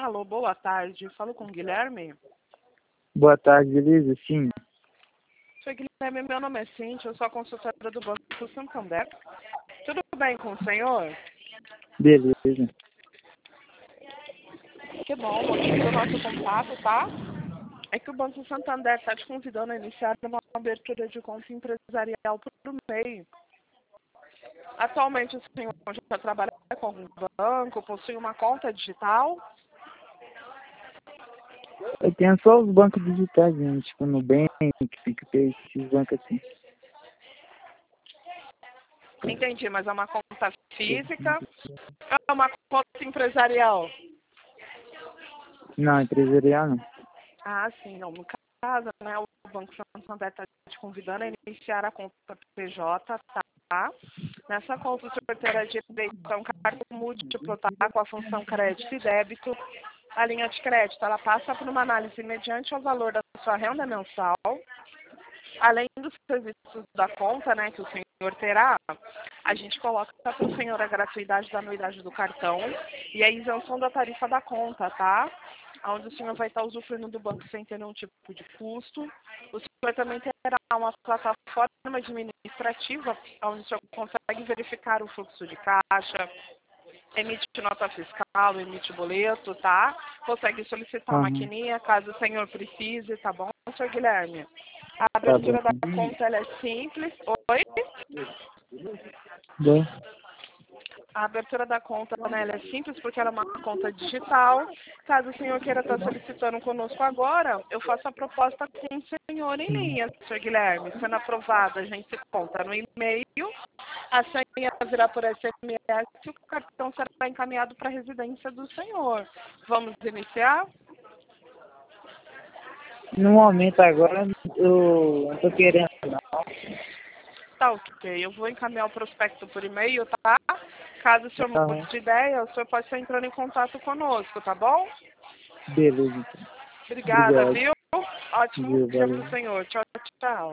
Alô, boa tarde. Falo com o Guilherme. Boa tarde, beleza? Sim. Sou Guilherme, meu nome é Cíntia, eu sou a consultora do Banco Santander. Tudo bem com o senhor? Beleza. Que bom, o motivo do nosso contato, tá? É que o Banco Santander está te convidando a iniciar uma abertura de conta empresarial por meio. Atualmente o senhor já trabalha com um banco, possui uma conta digital? Eu tenho só os bancos digitais, gente, tipo Nubank, PicPay, esses bancos assim. Entendi, mas é uma conta física? É uma conta empresarial? Não, empresarial não. Ah, sim, não. No caso, né, o Banco Santander está te convidando a iniciar a conta PJ, tá? Nessa conta o senhor terá direito a um cartão múltiplo, tá? Com a função crédito e débito. A linha de crédito, ela passa por uma análise mediante ao valor da sua renda mensal. Além dos serviços da conta, né, que o senhor terá, a gente coloca para o senhor a gratuidade da anuidade do cartão e a isenção da tarifa da conta, tá? Onde o senhor vai estar usufruindo do banco sem ter nenhum tipo de custo. O senhor também terá uma plataforma administrativa onde o senhor consegue verificar o fluxo de caixa, emite nota fiscal, emite boleto, tá? Consegue solicitar uma Aham. maquininha caso o senhor precise, tá bom, senhor Guilherme? A Tá bom. abertura da conta ela é simples. Oi? Bom. A abertura da conta, né, ela é simples porque ela é uma conta digital. Caso o senhor queira estar solicitando conosco agora, eu faço a proposta com o senhor em linha, senhor Guilherme. Sendo aprovada, a gente se conta no e-mail, a senha virá por SMS e o cartão será encaminhado para a residência do senhor. Vamos iniciar? No momento agora, eu não tô querendo não. Tá ok, eu vou encaminhar o prospecto por e-mail, tá? Caso o senhor mude Aham. de ideia, o senhor pode estar entrando em contato conosco, tá bom? Beleza, então. Obrigada, Obrigado. viu? Ótimo Viu, dia para valeu. o senhor. Tchau, tchau.